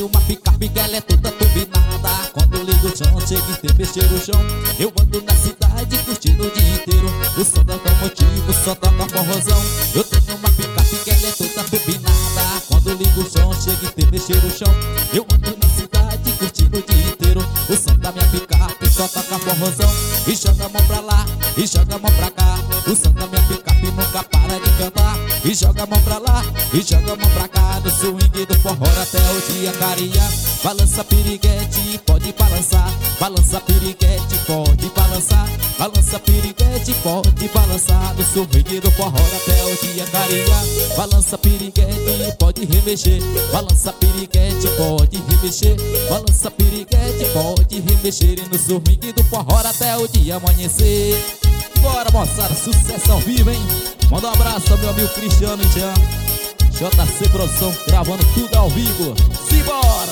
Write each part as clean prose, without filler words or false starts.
tenho uma picape que ela é toda turbinada. Quando ligo o som, chega e tem mexer o chão. Eu ando na cidade curtindo o dia inteiro. O som do automotivo só toca forrozão. Eu tenho uma picape que ela é toda turbinada. Quando ligo o som, chega e tem mexer o chão. Eu ando na cidade curtindo o dia inteiro. O som da minha picape só toca forrozão. E joga a mão pra lá, e joga a mão pra cá. O som da minha picape nunca para de cantar. E joga a mão pra lá, e joga a mão pra cá. No swing do forró até o dia clarear. Balança piriguete, pode balançar. Balança piriguete, pode balançar. Balança piriguete, pode balançar. No swing do forró até o dia clarear. Balança piriguete, pode remexer. Balança piriguete, pode remexer. Balança piriguete, pode remexer. E no swing do forró até o dia amanhecer. Bora, moçada, sucesso ao vivo, hein? Manda um abraço ao meu amigo Cristiano e Jean. JC Produção, gravando tudo ao vivo. Simbora!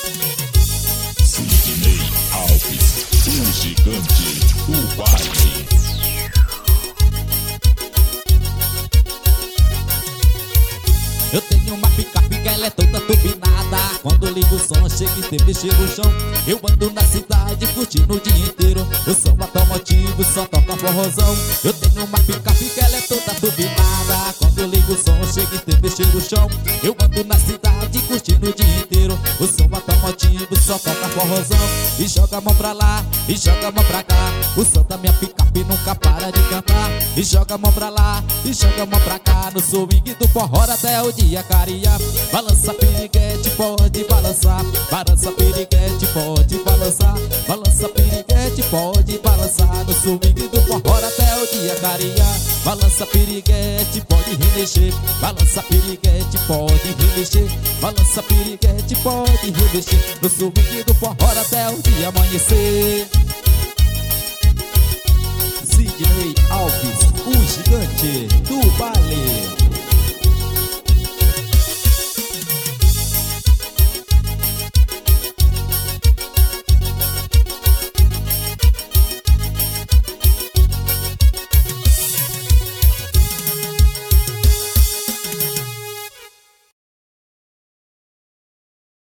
Sidney Alves, o gigante do baile. Eu tenho uma picape que ela é toda turbinada. Quando ligo o som, chega e tem mexer o chão. Eu ando na cidade curtindo o dia inteiro. O som automotivo só toca forrozão. Eu tenho uma picape que ela é toda turbinada. Quando ligo o som, chega e tem mexer o chão. Eu ando na cidade curtindo o dia inteiro. O som automotivo só toca forrozão. E joga a mão pra lá, e joga a mão pra cá. O som da minha picape nunca para de cantar. E joga a mão pra lá, e joga a mão pra cá. No swing do forró até o dia clarear. Balança piriguete, pode balançar. Balança piriguete, pode balançar. Balança piriguete, pode balançar. No swing do forró até o dia clarear. Balança piriguete, pode remexer. Balança piriguete, pode remexer. Balança piriguete, pode remexer. No swing do forró até o dia amanhecer. Sidney Alves, o gigante do baile.